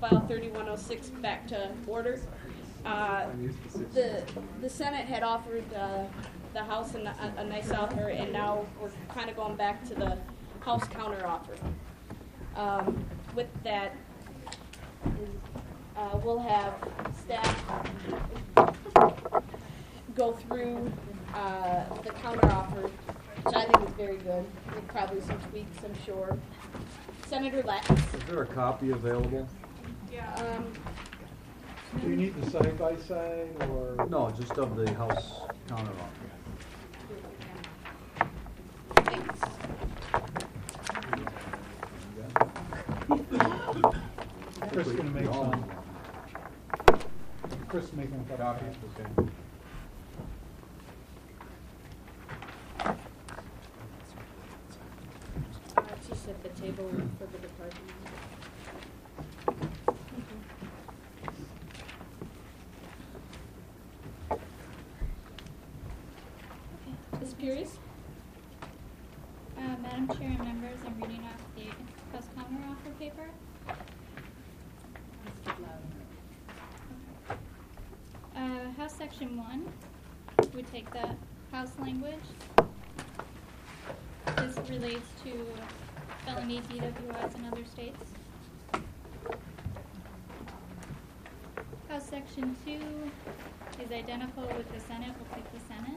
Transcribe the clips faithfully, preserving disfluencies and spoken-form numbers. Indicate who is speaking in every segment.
Speaker 1: File thirty-one oh six back to order. Uh, the the Senate had offered uh, the House a, a nice offer, and now we're kind of going back to the House counter offer. Um, with that, uh, we'll have staff go through uh, the counter offer, which I think is very good, with probably some tweaks, I'm sure. Senator Lex.
Speaker 2: Is there a copy available?
Speaker 1: Yeah. Um,
Speaker 3: Do you need the side by side or?
Speaker 2: No, just of the House counter offer.
Speaker 1: thanks.
Speaker 3: Chris is going to make some. Chris is making a copy. Okay.
Speaker 1: Uh, just at the table for the department. Miz Pierce?
Speaker 4: Uh, Madam Chair and members, I'm reading off the House counter offer paper. Uh, House Section one would take the House language. This relates to felony D W Is in other states. House Section two is identical with the Senate. We'll take the Senate.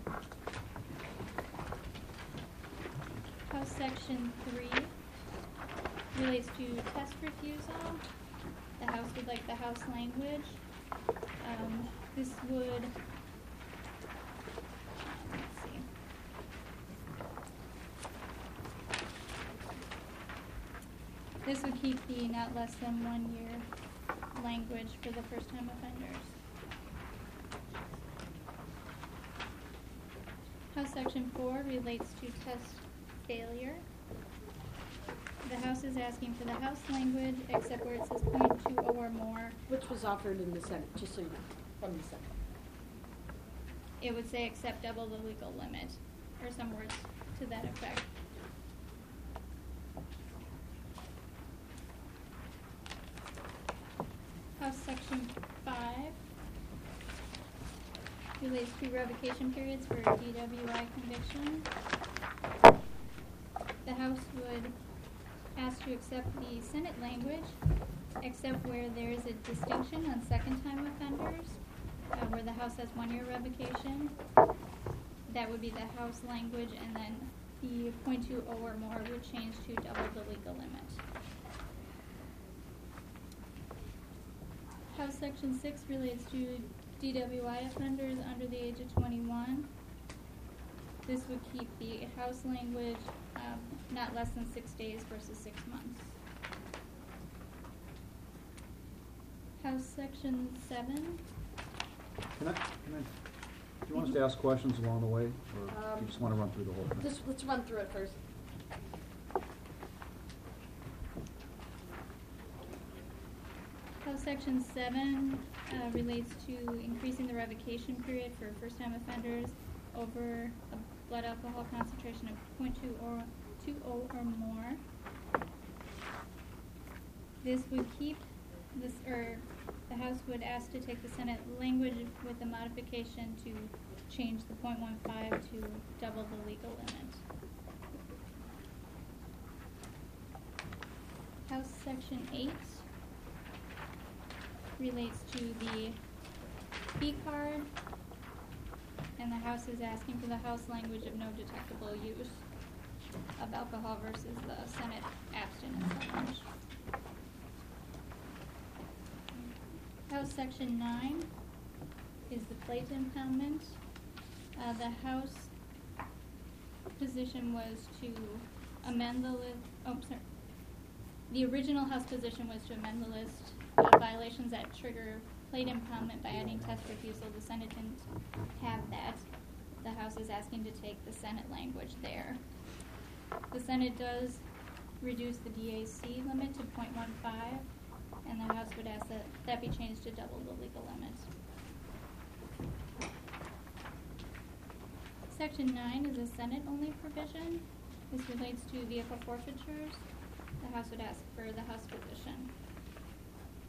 Speaker 4: House Section three relates to test refusal. The House would like the House language. Um, this would, um, let's see. This would keep the not less than one year language for the first time offenders. House Section four relates to test failure. The House is asking for the House language, except where it says point two oh or more.
Speaker 1: Which was offered in the Senate, just so you know, from the Senate.
Speaker 4: It would say except double the legal limit, or some words to that effect. House Section five relates to revocation periods for D W I conviction. The House would ask to accept the Senate language, except where there is a distinction on second-time offenders, uh, where the House has one-year revocation. That would be the House language, and then the point two oh or more would change to double the legal limit. House Section six relates to D W I offenders under the age of twenty-one. This would keep the House language um, not less than six days versus six months. House Section seven.
Speaker 2: Can I, can I, do you want us to ask questions along the way, or do
Speaker 1: Um,
Speaker 2: you just want to run through the whole thing?
Speaker 1: Just, let's run through it first.
Speaker 4: House Section seven uh, relates to increasing the revocation period for first-time offenders over a blood alcohol concentration of point two oh or more. This would keep this, or the House would ask to take the Senate language with a modification to change the point one five to double the legal limit. House Section eight relates to the P card, and the House is asking for the House language of no detectable use of alcohol versus the Senate abstinence language. House Section nine is the plate impoundment. Uh, the House position was to amend the list. Oh, sorry. The original House position was to amend the list of violations that trigger plate impoundment by adding test refusal. The Senate didn't have that. The House is asking to take the Senate language there. The Senate does reduce the D A C limit to point one five, and the House would ask that that be changed to double the legal limit. Section nine is a Senate-only provision. This relates to vehicle forfeitures. The House would ask for the House position.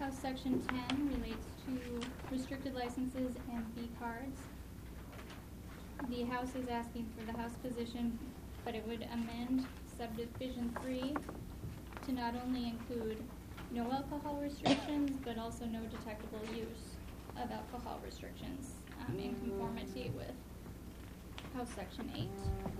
Speaker 4: House Section ten relates to restricted licenses and B cards. The House is asking for the House position, but it would amend subdivision three to not only include no alcohol restrictions, but also no detectable use of alcohol restrictions um, in conformity with House Section eight.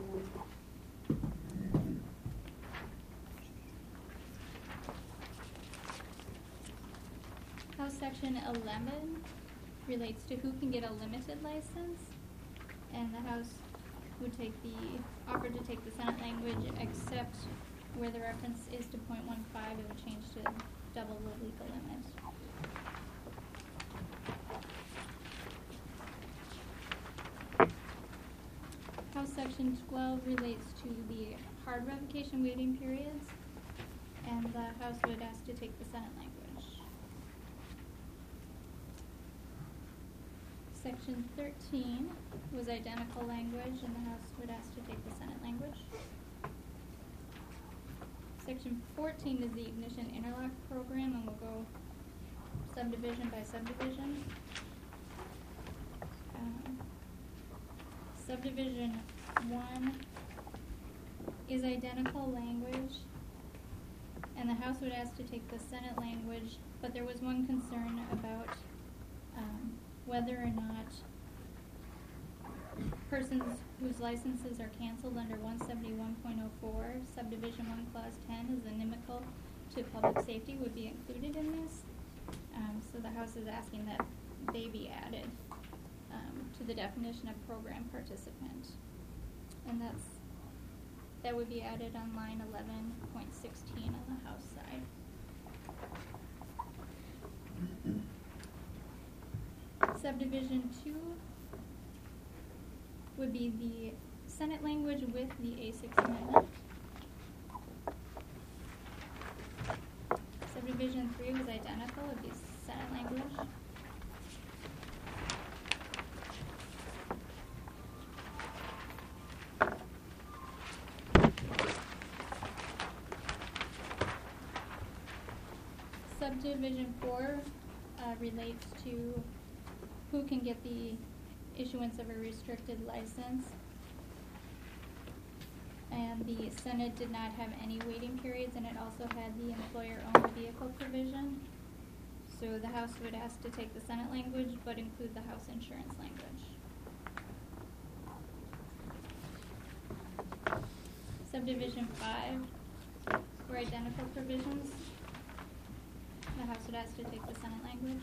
Speaker 4: House Section eleven relates to who can get a limited license, and the House would take the, offer to take the Senate language, except where the reference is to point one five, it would change to double the legal limit. House Section twelve relates to the hard revocation waiting periods, and the House would ask to take the Senate language. Section thirteen was identical language, and the House would ask to take the Senate language. Section fourteen is the Ignition Interlock Program, and we'll go subdivision by subdivision. Um, subdivision one is identical language, and the House would ask to take the Senate language, but there was one concern about um, whether or not persons whose licenses are canceled under one seventy-one point oh four, subdivision one, clause ten, is inimical to public safety would be included in this. Um, so the House is asking that they be added um, to the definition of program participant. And that's, that would be added on line eleven point sixteen on the House side. Subdivision two would be the Senate language with the A six amendment. Subdivision three was identical, it would be Senate language. Subdivision four uh, relates to who can get the issuance of a restricted license. And the Senate did not have any waiting periods, and it also had the employer-owned vehicle provision. So the House would ask to take the Senate language, but include the House insurance language. Subdivision five were identical provisions. The House would ask to take the Senate language.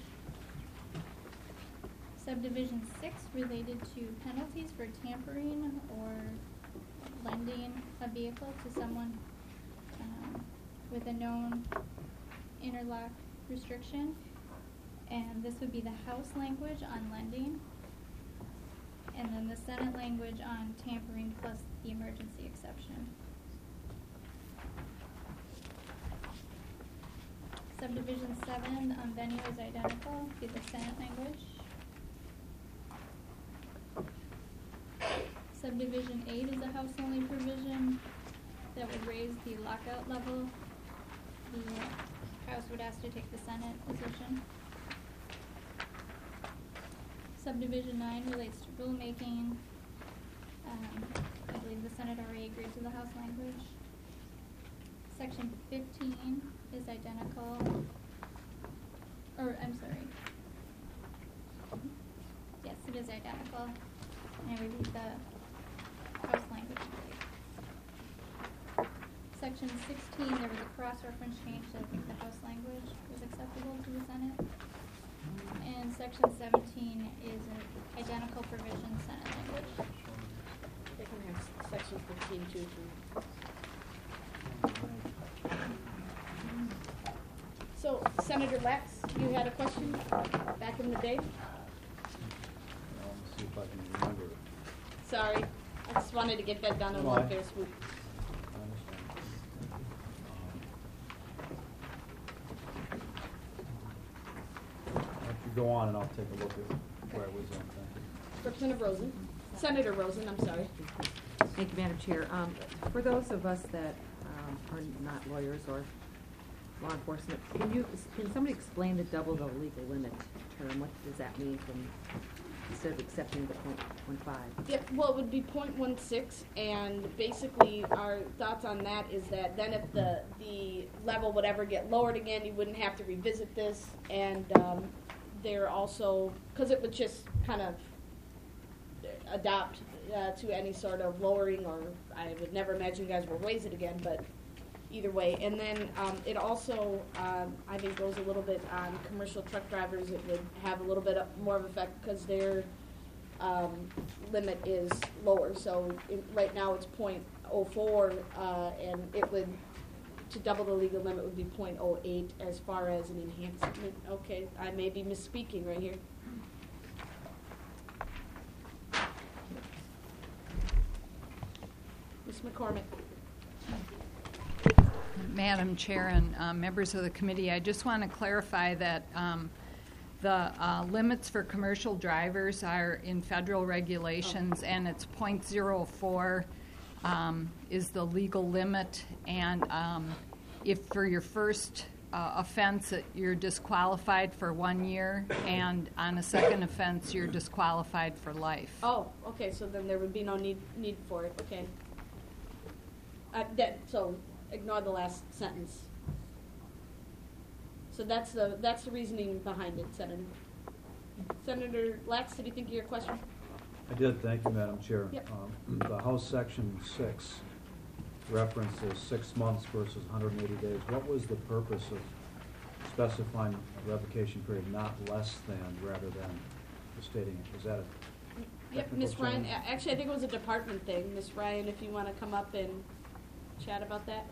Speaker 4: Subdivision six related to penalties for tampering or lending a vehicle to someone um, with a known interlock restriction. And this would be the House language on lending, and then the Senate language on tampering plus the emergency exception. Subdivision seven on venue is identical, be the Senate language. Subdivision eight is a House-only provision that would raise the lockout level. The House would ask to take the Senate position. Subdivision nine relates to rulemaking. Um, I believe the Senate already agreed to the House language. Section fifteen is identical, or I'm sorry. Yes, it is identical. And I read the House language. Section sixteen, there was a cross-reference change, so I think the House language was acceptable to the Senate. And section seventeen is an identical provision, Senate language.
Speaker 1: They can have section fifteen too. too. So, Senator Lax, you had a question back in the day?
Speaker 2: Well, let's see if I can remember it.
Speaker 1: Sorry, I just wanted to get that done in
Speaker 2: Why?
Speaker 1: one fair swoop.
Speaker 2: I understand. Um, Why don't you go on and I'll take a look at where I was on, thank you.
Speaker 1: Representative Rosen, Senator Rosen, I'm sorry.
Speaker 5: Thank you, Madam Chair. Um, for those of us that um, are not lawyers or law enforcement. Can you, can somebody explain the double the legal limit term? What does that mean from, instead of accepting the point one five?
Speaker 1: Yep, well, it would be point one six, and basically our thoughts on that is that then if the, the level would ever get lowered again, you wouldn't have to revisit this, and um, they're also, because it would just kind of adopt uh, to any sort of lowering, or I would never imagine you guys will raise it again, but either way. And then um, it also, um, I think, goes a little bit on commercial truck drivers. It would have a little bit of more of effect because their um, limit is lower. So it, right now it's point oh four, uh, and it would, to double the legal limit would be point oh eight as far as an enhancement. Okay, I may be misspeaking right here. Miz McCormick.
Speaker 6: Madam Chair and uh, members of the committee, I just want to clarify that um, the uh, limits for commercial drivers are in federal regulations, oh. and it's point zero four um, is the legal limit. And um, if for your first uh, offense, it, you're disqualified for one year, and on a second offense, you're disqualified for life.
Speaker 1: Oh, okay. So then there would be no need need for it. Okay. Uh, that, so ignore the last sentence. So that's the that's the reasoning behind it, Senator. Senator Lax, did you think of your question?
Speaker 2: I did, thank you, Madam Chair.
Speaker 1: Yep.
Speaker 2: Um, the House Section six references six months versus one hundred eighty days. What was the purpose of specifying a revocation period not less than rather than stating it? Was that a
Speaker 1: Yep, Miz
Speaker 2: technical
Speaker 1: Ryan.
Speaker 2: change?
Speaker 1: a- Actually, I think it was a department thing. Miz Ryan, if you want to come up and chat about that.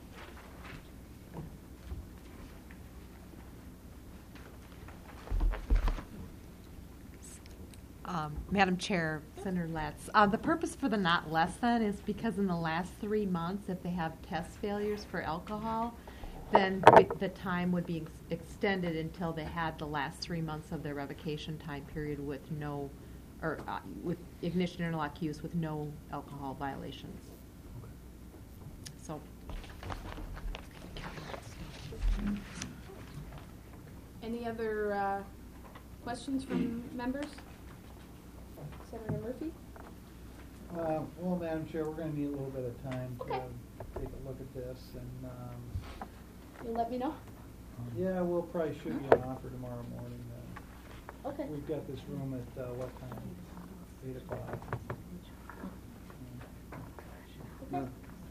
Speaker 7: Um, Madam Chair, Senator Latz, uh, the purpose for the not less than is because in the last three months, if they have test failures for alcohol, then the- the time would be ex- extended until they had the last three months of their revocation time period with no, or uh, with ignition interlock use with no alcohol violations. So.
Speaker 1: Any other uh, questions from members? Senator Murphy?
Speaker 3: Uh, well, Madam Chair, we're gonna need a little bit of time to
Speaker 1: Okay.
Speaker 3: take a look at this, and, um,
Speaker 1: You'll let me know?
Speaker 3: yeah, we'll probably shoot you an offer tomorrow morning then.
Speaker 1: Okay.
Speaker 3: We've got this room at, uh, what time? Eight o'clock.
Speaker 1: Okay.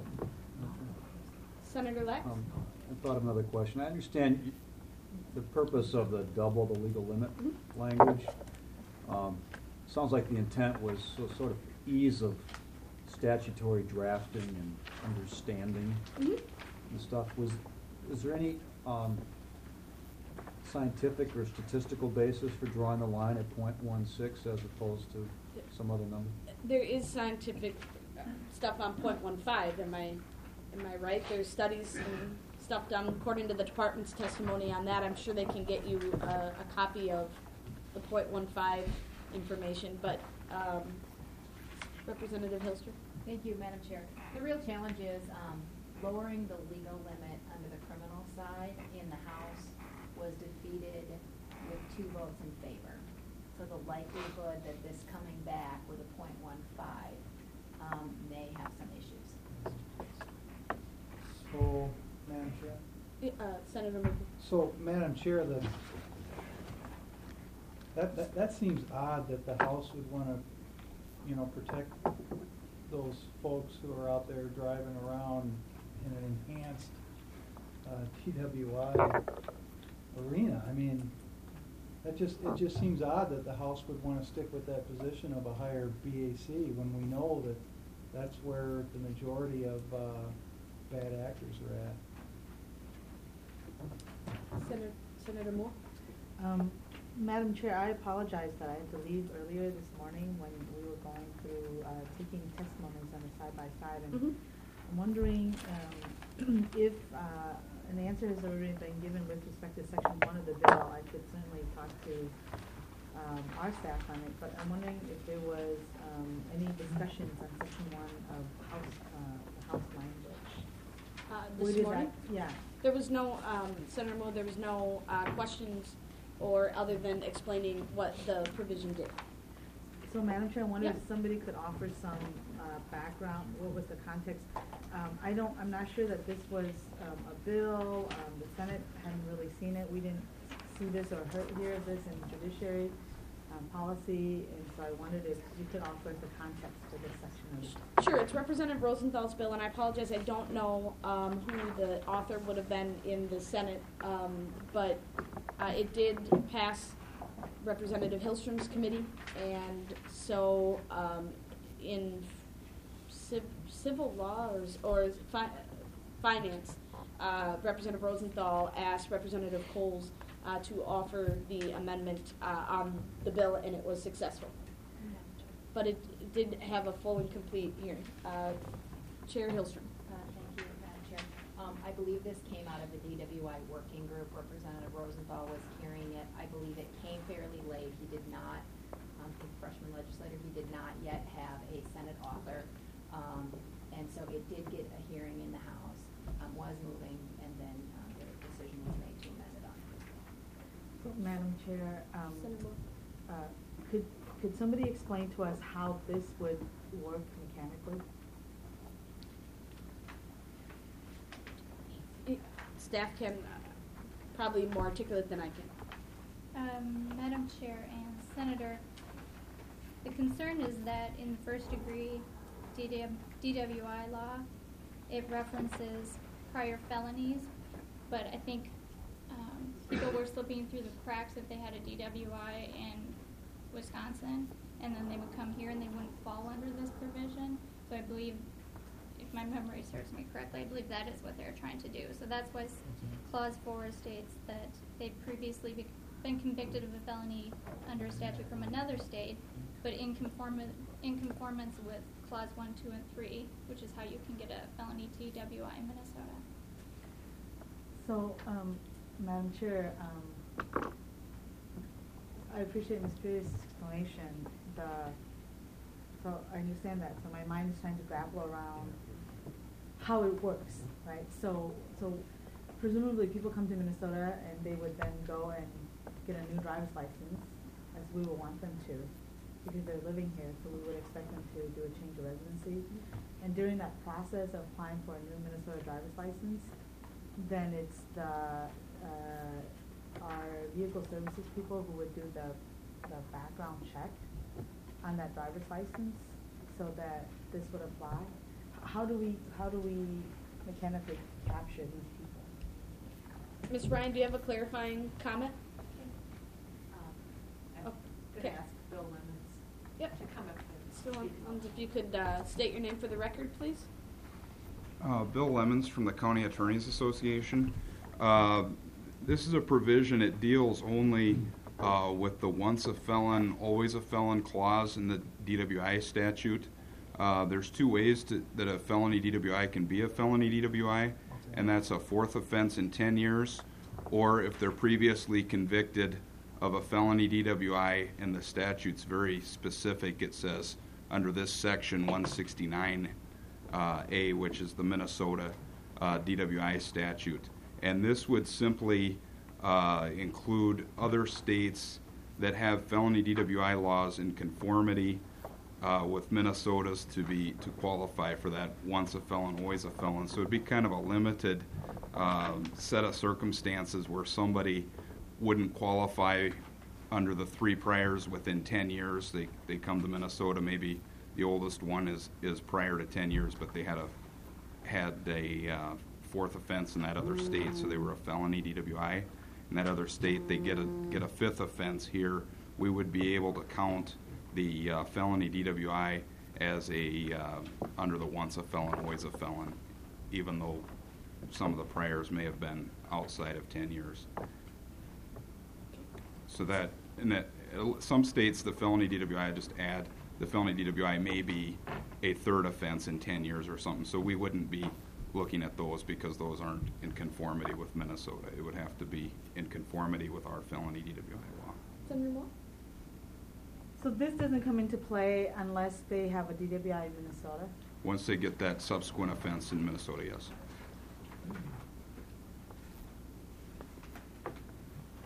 Speaker 1: Senator Lax?
Speaker 2: Um, I thought of another question. I understand y- the purpose of the double the legal limit
Speaker 1: Mhm.
Speaker 2: language. Um, sounds like the intent was so, sort of ease of statutory drafting and understanding
Speaker 1: Mhm.
Speaker 2: and stuff. Was is there any um, scientific or statistical basis for drawing the line at point one six as opposed to some other number?
Speaker 1: There is scientific uh, stuff on point one five. Am I, am I right? There's studies and stuff done according to the department's testimony on that. I'm sure they can get you a, a copy of the point one five information. But um, Representative Hilster?
Speaker 8: Thank you, Madam Chair. The real challenge is um, lowering the legal limit under the criminal side in the House was defeated with two votes in favor. So the likelihood that this coming back with a point one five um, may have some issues.
Speaker 3: So, Madam Chair?
Speaker 1: Uh, Senator Murphy?
Speaker 3: So, Madam Chair, the, that, that, that seems odd that the House would want to, you know, protect those folks who are out there driving around in an enhanced uh, T W I arena. I mean, that just, it just seems odd that the House would want to stick with that position of a higher B A C when we know that that's where the majority of uh, bad actors are at.
Speaker 1: Senator, Senator Moore?
Speaker 9: Um, Madam Chair, I apologize that I had to leave earlier this morning when we were going through uh, taking testimonies on the side-by-side. And
Speaker 1: Mhm.
Speaker 9: I'm wondering um, if uh, an answer has already been given with respect to Section one of the bill. I could certainly talk to um, our staff on it, but I'm wondering if there was um, any discussions on Section one of House, uh, the House language.
Speaker 1: Uh,
Speaker 9: Where
Speaker 1: this
Speaker 9: did
Speaker 1: morning?
Speaker 9: that- Yeah.
Speaker 1: There was no, um, Senator Moore, there was no uh, questions or other than explaining what the provision did.
Speaker 9: So, Madam Chair, I wonder
Speaker 1: Yeah.
Speaker 9: if somebody could offer some uh, background, what was the context? Um, I don't, I'm not sure that this was um, a bill, um, the Senate hadn't really seen it, we didn't see this or hear hear of this in judiciary um, policy, and so I wondered if you could offer the context to this section of it.
Speaker 1: Sure, it's Representative Rosenthal's bill, and I apologize, I don't know um, who the author would have been in the Senate, um, but uh, it did pass Representative Hillstrom's committee, and so um, in civ- civil law or, or fi- finance, uh, Representative Rosenthal asked Representative Coles uh, to offer the amendment uh, on the bill, and it was successful. But it did have a full and complete hearing. Uh, Chair Hillstrom.
Speaker 8: Uh, Thank you, Madam Chair. Um, I believe this came out of the D W I working group. Representative Rosenthal was hearing it. I believe it came fairly late. He did not, um, the freshman legislator, he did not yet have a Senate author. Um, and so it did get a hearing in the House, um, was moving, and then um, the decision was made to amend it on Tuesday.
Speaker 9: So, Madam Chair, um,
Speaker 1: Senator Moore.
Speaker 9: uh, could, could somebody explain to us how this would work mechanically?
Speaker 1: Staff can uh, probably more articulate than I can.
Speaker 4: Um, Madam Chair and Senator, the concern is that in the first degree D W I law, it references prior felonies, but I think um, people were slipping through the cracks if they had a D W I in Wisconsin, and then they would come here and they wouldn't fall under this provision. So I believe, if my memory serves me correctly, I believe that is what they're trying to do. So that's why s- Clause four states that they've previously be- been convicted of a felony under a statute from another state, but in, conform- in conformance with Clause one, two, and three, which is how you can get a felony D W I in Minnesota.
Speaker 9: So, um, Madam Chair, um, I appreciate Miz Pierce's explanation. The, so I understand that. So my mind is trying to grapple around how it works, right? So, so presumably people come to Minnesota and they would then go and get a new driver's license, as we would want them to, because they're living here. So we would expect them to do a change of residency. And during that process of applying for a new Minnesota driver's license, then it's the uh, our vehicle services people who would do the the background check on that driver's license, so that this would apply. How do we how do we mechanically capture these people?
Speaker 1: Miz Ryan, do you have a clarifying comment?
Speaker 10: Um, I'm
Speaker 1: Oh,
Speaker 10: going
Speaker 1: okay.
Speaker 10: to ask Bill Lemons
Speaker 1: Yep.
Speaker 10: to come up and
Speaker 1: Still on,
Speaker 10: speak.
Speaker 1: on- if you could uh, state your name for the record, please.
Speaker 11: Uh, Bill Lemons from the County Attorneys Association. Uh, This is a provision, it deals only uh, with the once a felon, always a felon clause in the D W I statute. Uh, There's two ways to, that a felony D W I can be a felony D W I, and that's a fourth offense in ten years, or if they're previously convicted of a felony D W I, and the statute's very specific, it says under this section one sixty-nine Uh, A, which is the Minnesota uh, D W I statute. And this would simply uh, include other states that have felony D W I laws in conformity uh, with Minnesota's to be to qualify for that once a felon, always a felon. So it'd be kind of a limited um, set of circumstances where somebody wouldn't qualify under the three priors within ten years. They they come to Minnesota, maybe the oldest one is, is prior to ten years, but they had a had a uh, fourth offense in that other state, so they were a felony D W I. In that other state, they get a get a fifth offense here. We would be able to count the uh, felony D W I as a uh, under the once a felon, always a felon, even though some of the priors may have been outside of ten years. So that, in that, some states the felony D W I just add the felony D W I may be a third offense in ten years or something. So we wouldn't be looking at those because those aren't in conformity with Minnesota. It would have to be in conformity with our felony D W I law.
Speaker 1: Senator Moore?
Speaker 9: So this doesn't come into play unless they have a D W I in Minnesota?
Speaker 11: Once they get that subsequent offense in Minnesota, yes.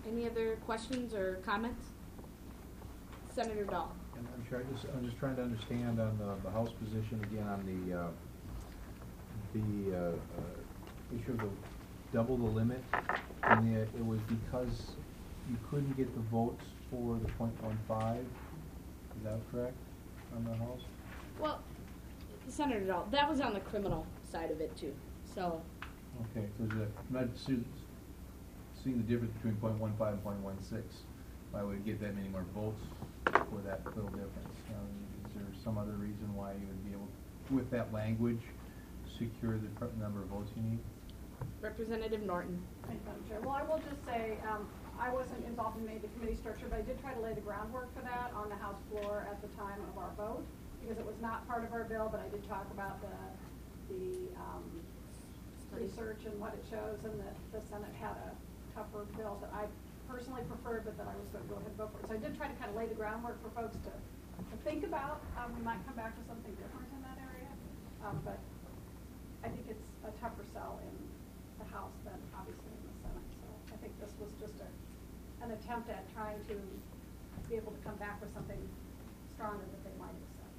Speaker 1: Any other questions or comments? Senator Dahl.
Speaker 10: And I'm trying, just, I'm just trying to understand on the, the House position again on the, uh, the, uh, uh, issue of the double the limit. And the, it was because you couldn't get the votes for the point one five, is that correct, on the House?
Speaker 1: Well, Senator Dahl, that was on the criminal side of it too, so.
Speaker 10: Okay, so the, I'm not see- seeing the difference between point one five and point one six. Why would it get that many more votes for that little difference? Um, is there some other reason why you would be able, with that language, secure the pr- number of votes you need?
Speaker 1: Representative Norton.
Speaker 12: Thank you, Madam Chair. Well, I will just say, um, I wasn't involved in any of the committee structure, but I did try to lay the groundwork for that on the House floor at the time of our vote, because it was not part of our bill, but I did talk about the, the, um, research and what it shows, and that the Senate had a tougher bill that I personally preferred, but that I was going to go ahead and vote for it. So I did try to kind of lay the groundwork for folks to, to think about. Um, we might come back with something different in that area, um, but I think it's a tougher sell in the House than obviously in the Senate. So I think this was just a, an attempt at trying to be able to come back with something stronger that they might accept.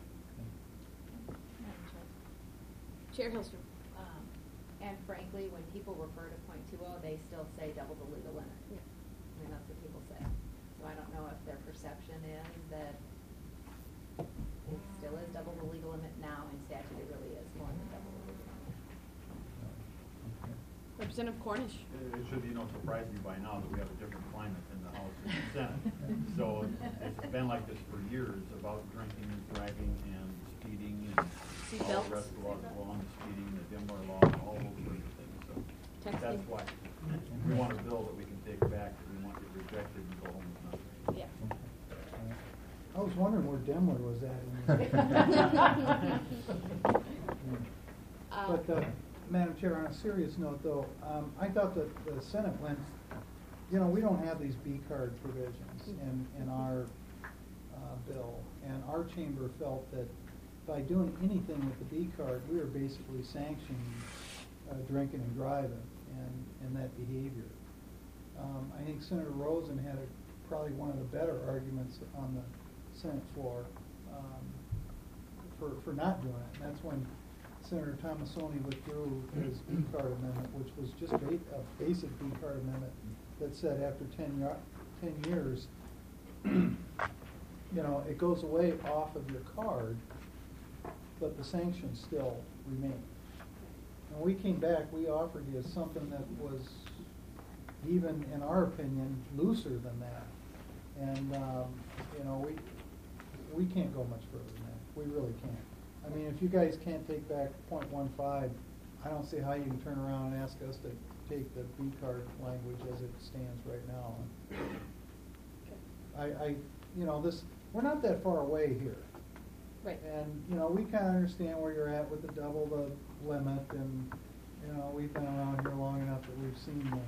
Speaker 8: Madam Chair.
Speaker 1: Chair Hilstrom.
Speaker 8: Um, and frankly, when people refer to point two oh, they still say double the legal limit.
Speaker 1: Yeah.
Speaker 8: I mean, that's what people say. So I don't know if their perception is that it still is double the legal limit now. In statute, it really is more than double the legal limit.
Speaker 1: Representative Cornish.
Speaker 13: It should be no surprise to you by now that we have a different climate in the House and the Senate. So it's been like this for years about drinking, driving, and speeding, and
Speaker 1: Seat
Speaker 13: all
Speaker 1: belts.
Speaker 13: the rest of the laws go on, the speeding, the Dimler law, and all those sorts of things. So
Speaker 1: Texting.
Speaker 13: that's why we want a bill that we can take back, that we want it rejected and go home with nothing.
Speaker 1: Yeah.
Speaker 3: I was wondering where Demler was at in this.
Speaker 1: Uh,
Speaker 3: But, uh, Madam Chair, on a serious note, though, um, I thought that the Senate went, you know, we don't have these B-card provisions in, in our uh, bill, and our chamber felt that by doing anything with the B-card, we were basically sanctioning uh, drinking and driving and, and that behavior. Um, I think Senator Rosen had a, probably one of the better arguments on the Senate floor um, for, for not doing it, and that's when Senator Tomassoni withdrew his B-card amendment, which was just a, a basic B-card amendment that said after ten, y- ten years, you know, it goes away off of your card, but the sanctions still remain. And we came back, we offered you something that was even, in our opinion, looser than that. And, um, you know, we, we can't go much further than that. We really can't. I mean, if you guys can't take back point one five, I don't see how you can turn around and ask us to take the B-card language as it stands right now. I, I, you know, this, we're not that far away here.
Speaker 1: Right.
Speaker 3: And, you know, we kind of understand where you're at with the double the limit, and, you know, we've been around here long enough that we've seen the,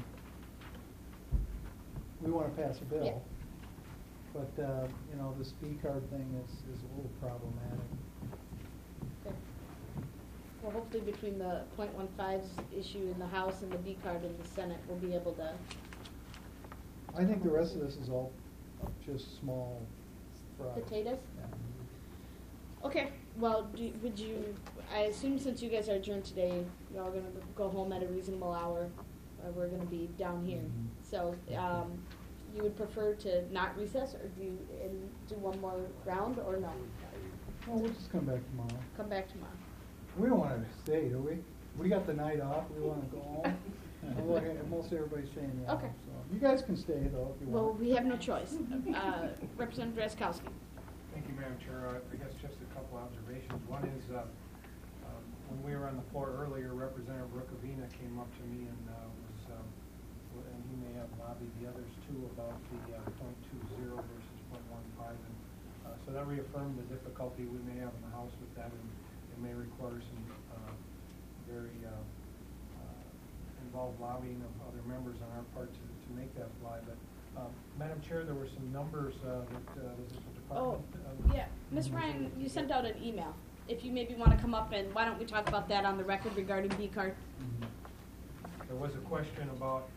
Speaker 3: we want to pass a bill.
Speaker 1: Yeah.
Speaker 3: But, uh, you know, this B-card thing is, is a little problematic.
Speaker 1: Okay. Well, hopefully between the point one five's issue in the House and the B card in the Senate, we'll be able to.
Speaker 3: I think the rest of this is all just small fries.
Speaker 1: Potatoes?
Speaker 3: Yeah.
Speaker 1: Okay, well, do, would you, I assume since you guys are adjourned today, you're all gonna go home at a reasonable hour, or we're gonna be down here.
Speaker 3: Mhm.
Speaker 1: So, um, you would prefer to not recess, or do you, and do one more round, or no?
Speaker 3: Well, we'll just come back tomorrow.
Speaker 1: Come back tomorrow.
Speaker 3: We don't want to stay, do we? We got the night off, we want to go home. And look at- most everybody's saying yeah.
Speaker 1: Okay.
Speaker 3: So you guys can stay though if you
Speaker 1: Well,
Speaker 3: want.
Speaker 1: we have no choice. Uh, Representative Drazkowski.
Speaker 14: Thank you, Madam Chair. Uh, I guess just a couple observations. One is, uh, um, when we were on the floor earlier, Representative Rukavina came up to me and uh, was, um, w- and he may have lobbied the others too about the uh, point two zero versus point one five. And uh, so that reaffirmed the difficulty we may have in the House with that, and it may require some uh, very uh, uh, involved lobbying of other members on our part to, to make that fly. But uh, Madam Chair, there were some numbers uh, that uh, the department.
Speaker 1: Oh,
Speaker 14: uh,
Speaker 1: yeah. Miz Ryan, you sent out an email. If you maybe want to come up, and why don't we talk about that on the record regarding B card?
Speaker 3: Mhm.
Speaker 14: There was a question about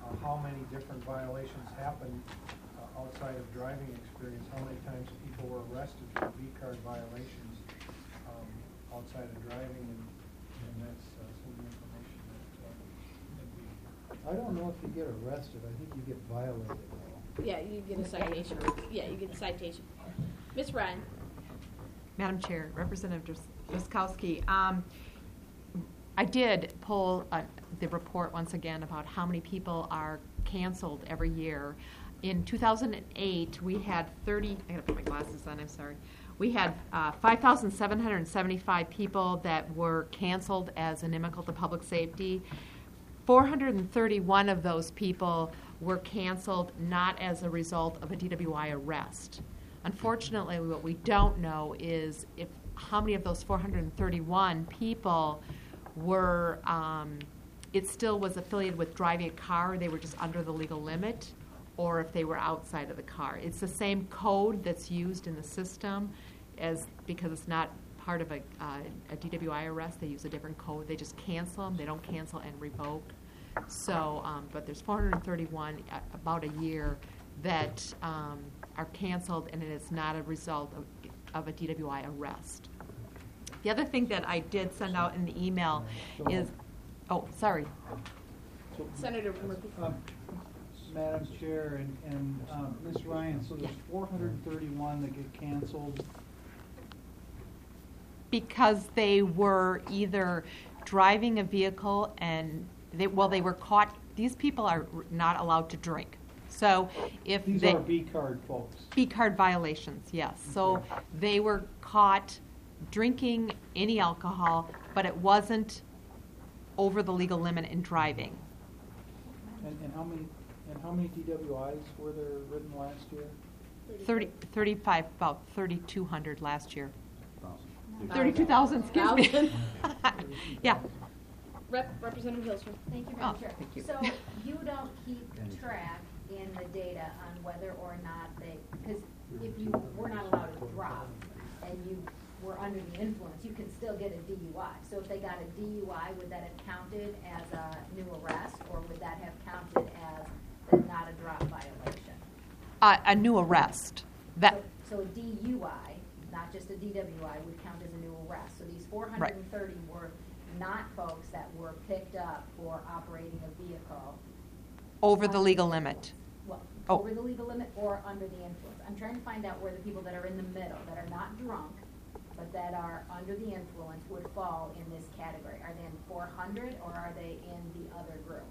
Speaker 14: uh, how many different violations happen uh, outside of driving experience, how many times people were arrested for V-card violations um, outside of driving, and, and that's uh, some of the information that, uh, that we...
Speaker 3: I don't know if you get arrested, I think you get violated though.
Speaker 1: Yeah, you get a citation. Yeah, you get a citation. Miz Ryan.
Speaker 7: Madam Chair, Representative Drazkowski, um, I did pull uh, the report once again about how many people are canceled every year. In two thousand eight, we had thirty, I gotta put my glasses on, I'm sorry. We had uh, five thousand seven hundred seventy-five people that were canceled as inimical to public safety. four hundred thirty-one of those people were canceled not as a result of a D W I arrest. Unfortunately, what we don't know is if how many of those four hundred thirty-one people were, um, it still was affiliated with driving a car, they were just under the legal limit, or if they were outside of the car. It's the same code that's used in the system as, because it's not part of a, uh, a D W I arrest, they use a different code. They just cancel them, they don't cancel and revoke. So, um, but there's four hundred thirty-one, uh, about a year, that um, are canceled, and it is not a result of, of a D W I arrest. The other thing that I did send out in the email is, oh, sorry.
Speaker 1: Senator Murphy.
Speaker 3: Um, Madam Chair and, and um, Miz Ryan, so there's four hundred thirty-one that get canceled.
Speaker 7: Because they were either driving a vehicle and they, well, they were caught. These people are not allowed to drink. So if
Speaker 3: These
Speaker 7: they,
Speaker 3: are B-card folks.
Speaker 7: B-card violations, yes. So
Speaker 3: Okay.
Speaker 7: they were caught drinking any alcohol, but it wasn't over the legal limit in driving.
Speaker 3: And, and how many, and how many D W Is were there written last year?
Speaker 7: thirty, thirty-five, about thirty-two hundred last year.
Speaker 2: Thousand.
Speaker 7: thirty-two thousand, excuse me.
Speaker 1: Thousand.
Speaker 7: Yeah.
Speaker 1: Rep, Representative Hillstrom.
Speaker 8: Thank you, Madam
Speaker 7: Oh,
Speaker 8: Chair.
Speaker 7: thank you.
Speaker 8: So you don't keep track in the data on whether or not they, because if you were not allowed to drive and you were under the influence, you can still get a D U I. So if they got a D U I, would that have counted as a new arrest, or would that have counted as the not a drop violation?
Speaker 7: Uh, a new arrest. That.
Speaker 8: So, so a D U I, not just a D W I, would count as a new arrest. So these four hundred thirty right. were not folks that were picked up for operating a vehicle
Speaker 7: Over the legal limit.
Speaker 8: Well,
Speaker 7: oh.
Speaker 8: over the legal limit or under the influence. I'm trying to find out where the people that are in the middle, that are not drunk, but that are under the influence, would fall in this category. Are they in four hundred, or are they in the other group?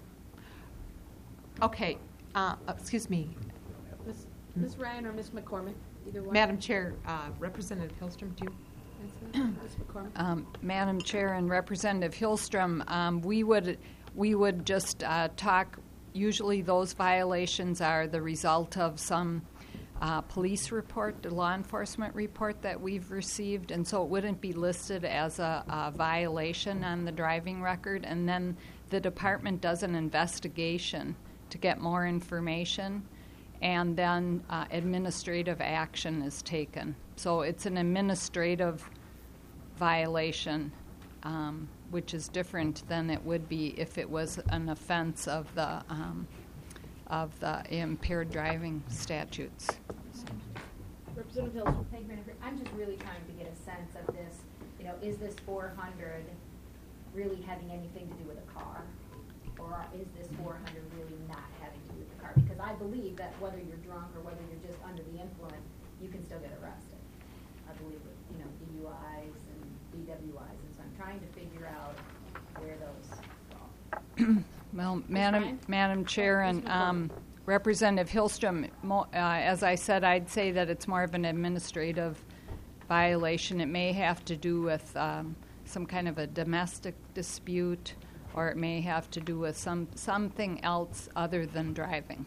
Speaker 7: Okay, uh, excuse me.
Speaker 1: Miz Miz Ryan or Miz McCormick, either one.
Speaker 7: Madam Chair, uh, Representative Hillstrom, do you answer?
Speaker 1: Miz McCormick.
Speaker 6: Um, Madam Chair and Representative Hillstrom, um, we would we would just uh, talk. Usually, those violations are the result of some uh, police report, the law enforcement report that we've received, and so it wouldn't be listed as a, a violation on the driving record. And then the department does an investigation to get more information, and then uh, administrative action is taken. So it's an administrative violation, um, which is different than it would be if it was an offense of the um, of the impaired driving statutes.
Speaker 1: Representative Hillstrom.
Speaker 8: Thank you, Madam Chair. I'm just really trying to get a sense of this. You know, is this four hundred really having anything to do with a car, or is this four hundred really not having to do with the car? Because I believe that whether you're drunk or whether you're just under the influence, you can still get arrested. I believe that, you know, D U Is and D W Is, and so I'm trying to figure out where those fall.
Speaker 6: Well, Madam Madam Chair and um, Representative Hillstrom, mo- uh, as I said, I'd say that it's more of an administrative violation. It may have to do with um, some kind of a domestic dispute, or it may have to do with some something else other than driving.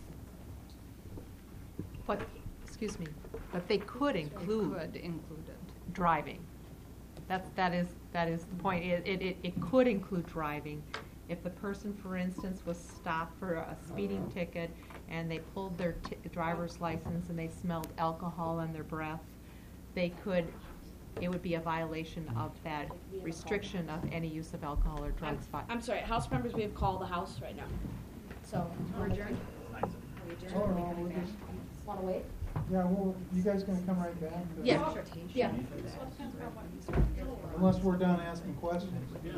Speaker 7: But, excuse me, but they could include,
Speaker 6: could include it.
Speaker 7: driving. That's, that is, that is the point. It, it, it- it could include driving. If the person, for instance, was stopped for a speeding ticket and they pulled their t- driver's license and they smelled alcohol in their breath, they could, it would be a violation of that restriction of any use of alcohol or drugs.
Speaker 1: I'm, I'm sorry, House members, we have call the House right now.
Speaker 8: So,
Speaker 1: We're adjourned?
Speaker 3: Oh, no, we'll just,
Speaker 8: wanna wait?
Speaker 3: yeah, well, you guys gonna come right back?
Speaker 1: Yeah, yeah.
Speaker 3: Unless we're done asking questions.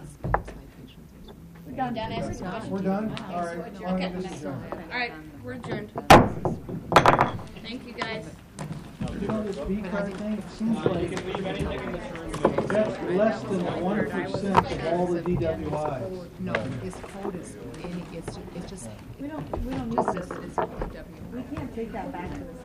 Speaker 1: We're done. Done asking questions.
Speaker 3: We're done? All right.
Speaker 1: Okay.
Speaker 3: why don't we just adjourn?
Speaker 1: All right, we're adjourned. Thank you, guys.
Speaker 3: You know, this B card thing, it seems like that's less than one percent of all the D W Is.
Speaker 7: No, his code is, it's, it's just.
Speaker 9: We don't, we don't need this. We can't take that back to the